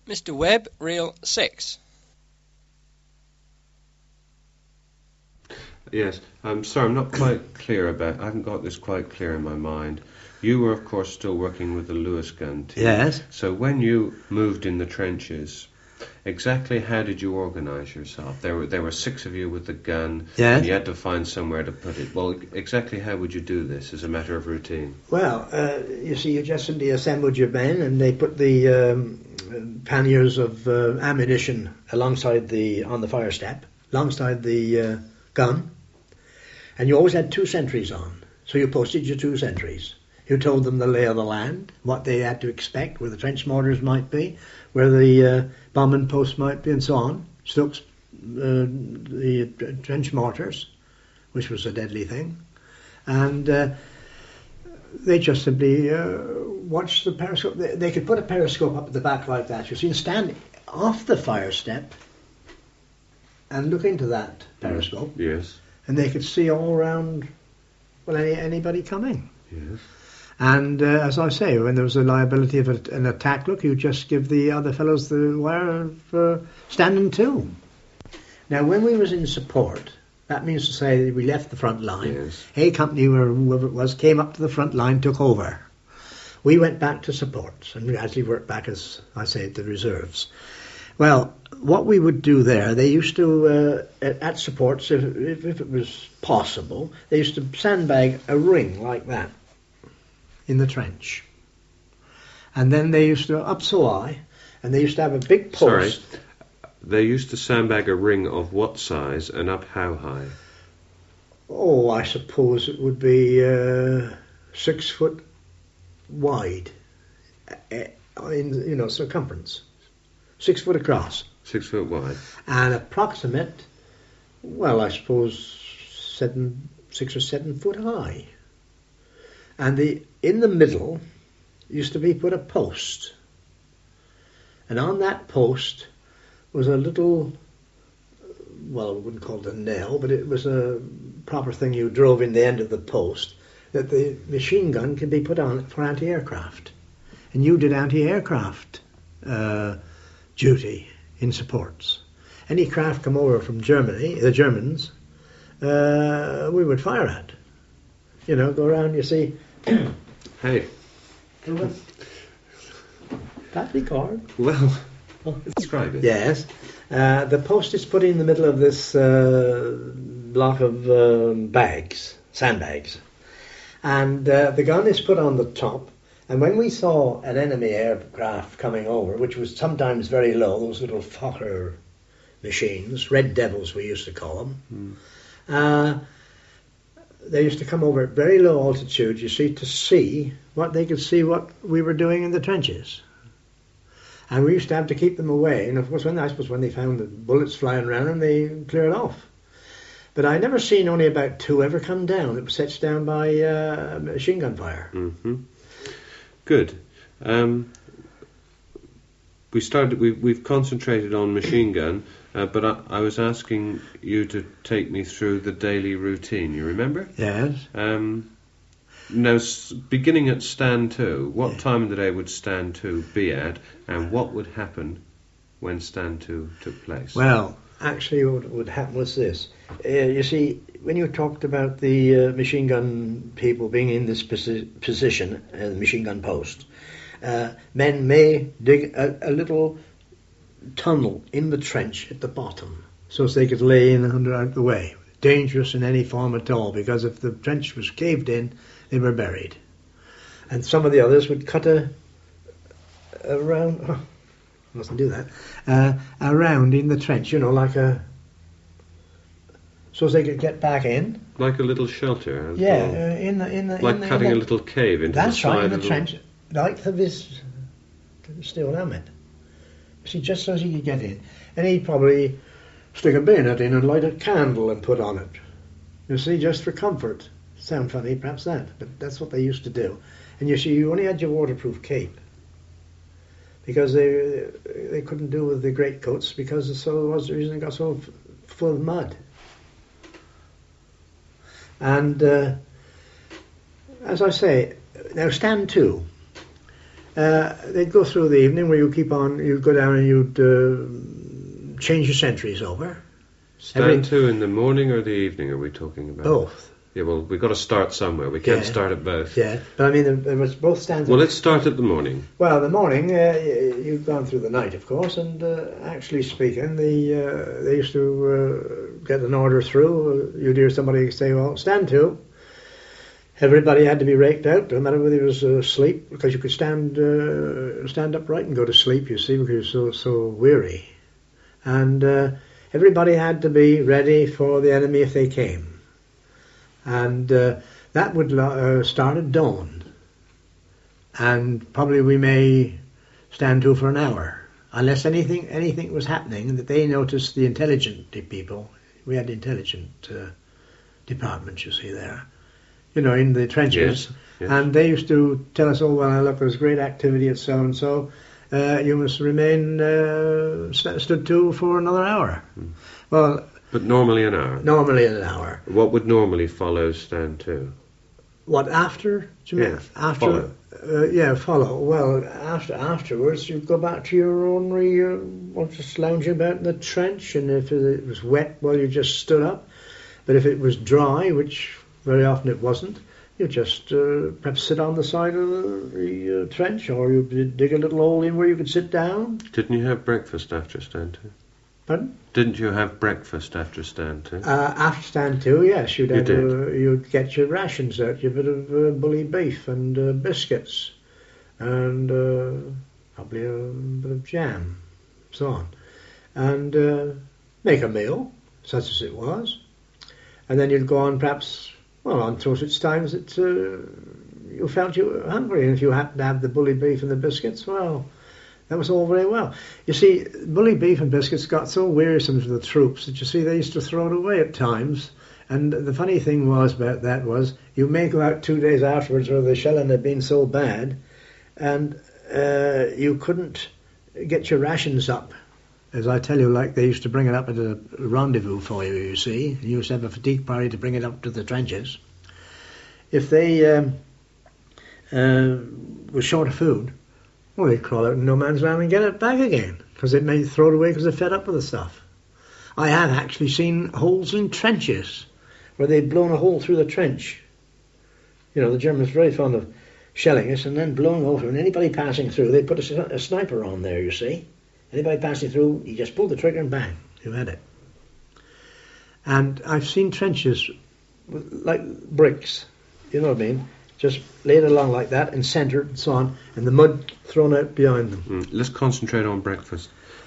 Mr. Webb, reel 6. Yes, I'm sorry, I'm not quite clear about. I haven't got this quite clear in my mind. You were, of course, still working with the Lewis gun team. Yes. So when you moved in the trenches, exactly how did you organise yourself? There were 6 of you with the gun, Yes. and you had to find somewhere to put it. Well, exactly how would you do this as a matter of routine? Well, you see, you just simply assembled your men, and they put the panniers of ammunition alongside on the fire step, alongside the gun, and you always had 2 sentries on. So you posted your 2 sentries. You told them the lay of the land, what they had to expect, where the trench mortars might be, where the bombing posts might be, and so on. Stokes, the trench mortars, which was a deadly thing, and they just simply watched the periscope. They could put a periscope up at the back like that, you see, and stand off the fire step and look into that periscope. Yes. And they could see all around, well, anybody coming. Yes. And as I say, when there was a liability of an attack, look, you just give the other fellows the wire of standing to. Now, when we was in support, that means to say that we left the front line. Yes. A company, or whoever it was, came up to the front line, took over. We went back to support and we actually worked back, as I say, the reserves. Well, what we would do there, they used to, at supports, if it was possible, they used to sandbag a ring like that in the trench. And then they used to, up so high, and they used to have a big post. Sorry, they used to sandbag a ring of what size and up how high? Oh, I suppose it would be 6 foot wide, in circumference. 6 foot across. 6 foot wide. And approximate, well, I suppose 6 or 7 foot high. And in the middle used to be put a post. And on that post was a little, well, I wouldn't call it a nail, but it was a proper thing you drove in the end of the post, that the machine gun could be put on it for anti-aircraft. And you did anti-aircraft duty in supports. Any craft come over from Germany, the Germans, we would fire at. Go around, you see. Hey. That record. Well, describe it. Yes. The post is put in the middle of this block of bags, sandbags. And the gun is put on the top. And when we saw an enemy aircraft coming over, which was sometimes very low, those little Fokker machines, Red Devils we used to call them, they used to come over at very low altitude, you see, to see what they could see what we were doing in the trenches. And we used to have to keep them away. And of course, when they found the bullets flying around them, they cleared off. But I never seen only about 2 ever come down. It was set down by machine gun fire. Mm-hmm. Good. We've concentrated on machine gun, but I was asking you to take me through the daily routine. You remember? Yes. Now, beginning at stand 2, what time of the day would stand 2 be at, and what would happen when stand 2 took place? Well, actually what would happen was this. You see, when you talked about the machine gun people being in this position, the machine gun post, men may dig a little tunnel in the trench at the bottom so as they could lay in under out the way. Dangerous in any form at all, because if the trench was caved in, they were buried. And some of the others would cut a round, mustn't do that, a round in the trench, like so as they could get back in. Like a little shelter? Yeah, like cutting a little cave into the side. That's right, in the trench, like this steel helmet. See, just so as he could get in. And he'd probably stick a bayonet in and light a candle and put on it. You see, just for comfort. Sound funny, perhaps that, but that's what they used to do. And you see, you only had your waterproof cape, because they couldn't do with the greatcoats, because so was the reason it got so full of mud. And as I say, now stand 2. they'd go through the evening where you'd go down and you'd change your sentries over. Stand to in the morning or the evening are we talking about? Both. Yeah, well, we've got to start somewhere. We can't start at both. Yeah, but I mean, there was both stands. Well, let's start at the morning. Well, the morning, you've gone through the night, of course, and actually speaking, they used to get an order through. You'd hear somebody say, well, stand to. Everybody had to be raked out, no matter whether he was asleep, because you could stand upright and go to sleep, you see, because you're so weary. And everybody had to be ready for the enemy if they came. And that would start at dawn. And probably we may stand to for an hour, unless anything was happening that they noticed. The intelligent people, we had intelligent departments, you see there, in the trenches. Yes. And they used to tell us, oh, well, look, there's great activity at so-and-so. You must remain stood to for another hour. Well, but normally an hour. Normally an hour. What would normally follow stand to? What, after? Yes. After. Follow. Well, afterwards, you'd go back to your own just lounging about in the trench, and if it was wet, well, you just stood up. But if it was dry, which very often it wasn't, you just perhaps sit on the side of the trench, or you dig a little hole in where you could sit down. Didn't you have breakfast after stand to? Pardon? Didn't you have breakfast after stand to? After stand to, yes. You'd get your rations out, your bit of bully beef and biscuits, and probably a bit of jam, so on, and make a meal, such as it was, and then you'd go on perhaps, until such times that you felt you were hungry, and if you happened to have the bully beef and the biscuits, well, that was all very well. You see, bully beef and biscuits got so wearisome to the troops that, you see, they used to throw it away at times. And the funny thing about that was you may go out 2 days afterwards where the shelling had been so bad, and you couldn't get your rations up. As I tell you, like they used to bring it up at a rendezvous for you, you see. You used to have a fatigue party to bring it up to the trenches. If they were short of food, well, they'd crawl out in no man's land and get it back again, because they may throw it away because they're fed up with the stuff. I have actually seen holes in trenches where they'd blown a hole through the trench. The Germans were very fond of shelling us and then blowing over, and anybody passing through, they'd put a sniper on there, you see. Anybody passing through, you just pulled the trigger and bang, you had it. And I've seen trenches like bricks, you know what I mean? Just laid along like that and centred and so on, and the mud thrown out behind them. Let's concentrate on breakfast.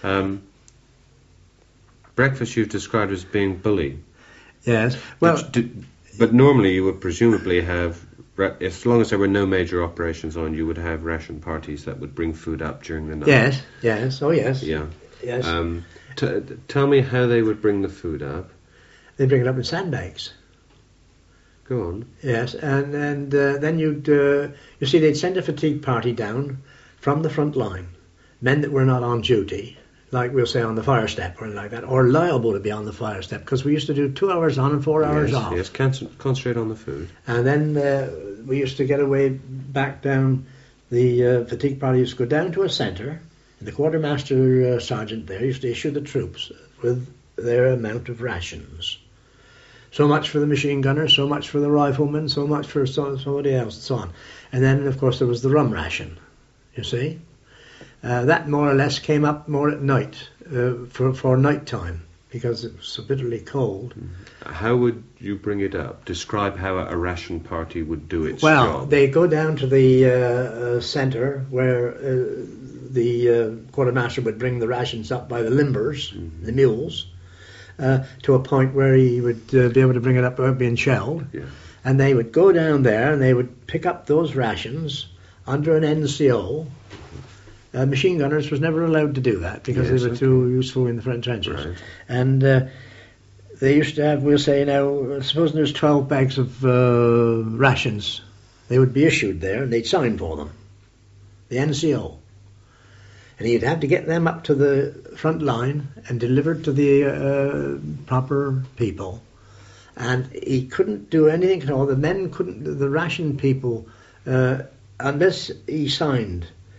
Breakfast you've described as being bully. Yes. Well, but normally you would presumably have, as long as there were no major operations on, you would have ration parties that would bring food up during the night. Yes. Oh, yes. Yeah. Yes. Tell me how they would bring the food up. They bring it up in sandbags. Go on. Yes, and then you see, they'd send a fatigue party down from the front line, men that were not on duty, like we'll say on the fire step or like that, or liable to be on the fire step, because we used to do 2 hours on and 4 hours off. Yes, concentrate on the food. And then we used to get away back down, the fatigue party used to go down to a centre, and the quartermaster sergeant there used to issue the troops with their amount of rations. So much for the machine gunner, so much for the rifleman, so much for somebody else, and so on. And then, of course, there was the rum ration, you see. That more or less came up more at night, for night time, because it was so bitterly cold. How would you bring it up? Describe how a ration party would do its job. Well, they go down to the centre where the quartermaster would bring the rations up by the limbers, the mules, to a point where he would be able to bring it up without being shelled. Yeah. And they would go down there and they would pick up those rations under an NCO. Machine gunners was never allowed to do that because they were too useful in the front trenches. Right. And they used to have, we'll say now, supposing there's 12 bags of rations, they would be issued there and they'd sign for them, the NCO. And he'd have to get them up to the front line and delivered to the proper people. And he couldn't do anything at all. The men couldn't, the ration people, unless he signed,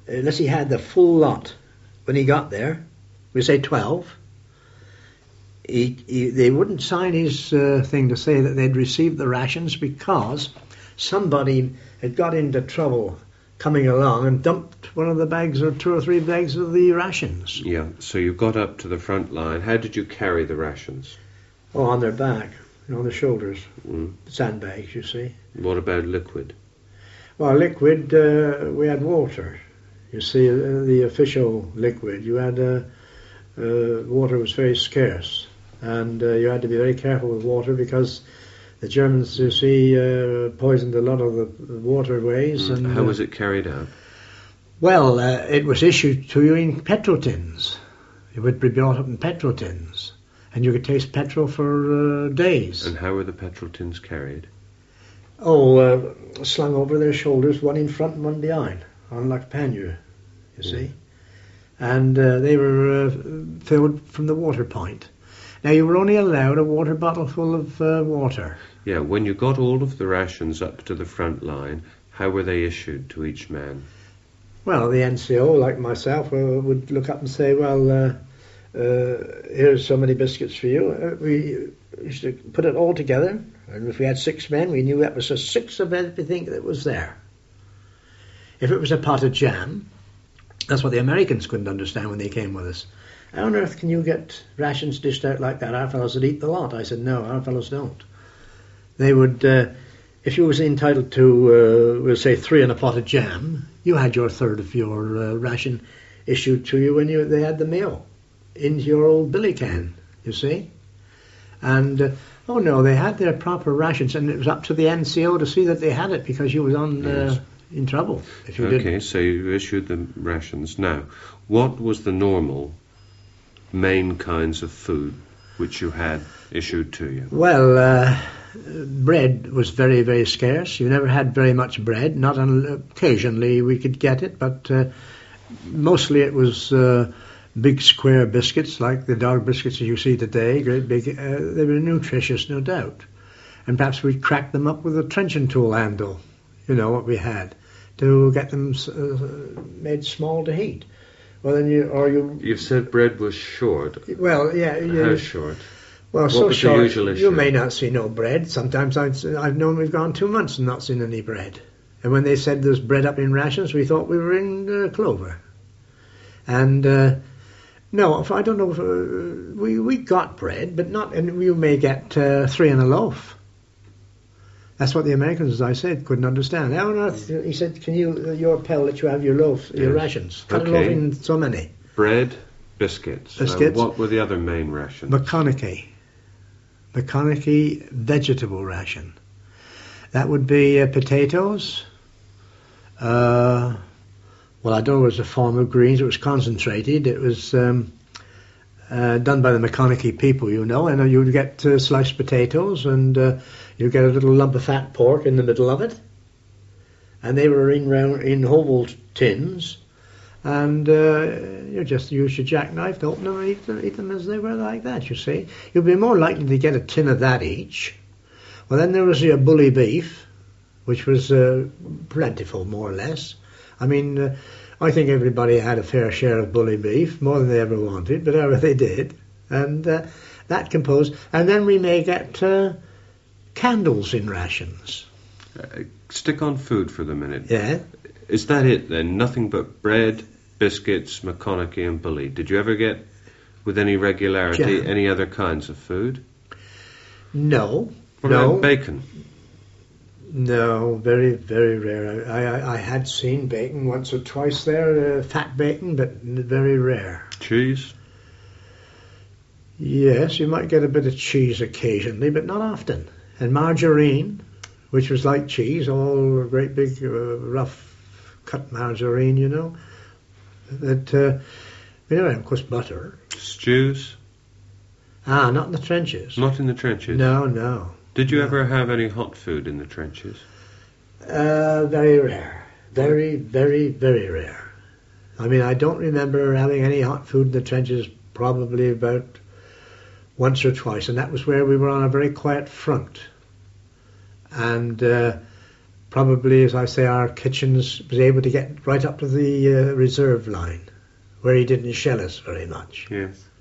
unless he had the full lot when he got there, we say 12, they wouldn't sign his thing to say that they'd received the rations because somebody had got into trouble coming along and dumped one of the bags or 2 or 3 bags of the rations. Yeah, so you got up to the front line. How did you carry the rations? Oh, on their back, on their shoulders, Mm. sandbags, you see. What about liquid? Well, liquid, we had water. You see, the official liquid. You had water was very scarce, and you had to be very careful with water because the Germans, you see, poisoned a lot of the waterways. And how was it carried out? Well, it was issued to you in petrol tins. It would be brought up in petrol tins, and you could taste petrol for days. And how were the petrol tins carried? Oh, slung over their shoulders, one in front and one behind, on like a pannier, you see. And they were filled from the water point. Now, you were only allowed a water bottle full of water. Yeah, when you got all of the rations up to the front line, how were they issued to each man? Well, the NCO, like myself, would look up and say, well, here's so many biscuits for you. We used to put it all together, and if we had 6 men, we knew that was just 6 of everything that was there. If it was a pot of jam, that's what the Americans couldn't understand when they came with us. How on earth can you get rations dished out like that? Our fellows would eat the lot. I said, no, our fellows don't. They would, if you was entitled to, we'll say 3 and a pot of jam, you had your third of your ration issued to you when they had the meal into your old billy can, you see. And, oh no, they had their proper rations, and it was up to the NCO to see that they had it because you was on in trouble if you didn't. Okay, so you issued the rations. Now, what was the normal main kinds of food which you had issued to you? Well, bread was very, very scarce. You never had very much bread. Not occasionally we could get it, but mostly it was big square biscuits like the dog biscuits that you see today. Great big. They were nutritious, no doubt. And perhaps we'd crack them up with a trenching tool handle. You know what we had to get them made small to heat. Well, then You've said bread was short. Well, yeah. How short? Well, what so was short. The usual issue? You may not see no bread. Sometimes I've known we've gone 2 months and not seen any bread. And when they said there's bread up in rations, we thought we were in clover. And no, I don't know. If, we got bread, but not. And you may get 3 in a loaf. That's what the Americans, as I said, couldn't understand. How on earth, he said, can your pal let you have your loaf, your rations? Cut it off in so many. Bread, biscuits. What were the other main rations? McConaughey vegetable ration. That would be potatoes. Well, I don't know, it was a form of greens. It was concentrated. It was done by the McConaughey people, you know. And you'd get sliced potatoes, and you'd get a little lump of fat pork in the middle of it. And they were in oval tins. And you just use your jackknife to open them and eat them as they were like that, you see. You'd be more likely to get a tin of that each. Well, then there was your bully beef, which was plentiful, more or less. I mean, I think everybody had a fair share of bully beef, more than they ever wanted, but however they did. And that composed. And then we may get candles in rations. Stick on food for the minute. Yeah. Is that it then? Nothing but bread, biscuits, McConaughey and bully. Did you ever get, with any regularity, any other kinds of food? No. What about bacon? No, very, very rare. I had seen bacon once or twice there, fat bacon, but very rare. Cheese? Yes, you might get a bit of cheese occasionally, but not often. And margarine, which was like cheese, all great big rough cut margarine, you know. That, of course, butter. Stews? Not in the trenches. Not in the trenches? No. Did you ever have any hot food in the trenches? Very rare. Very, very, very rare. I mean, I don't remember having any hot food in the trenches probably about once or twice, and that was where we were on a very quiet front. And probably, as I say, our Kitchens was able to get right up to the reserve line, where he didn't shell us very much. Yes.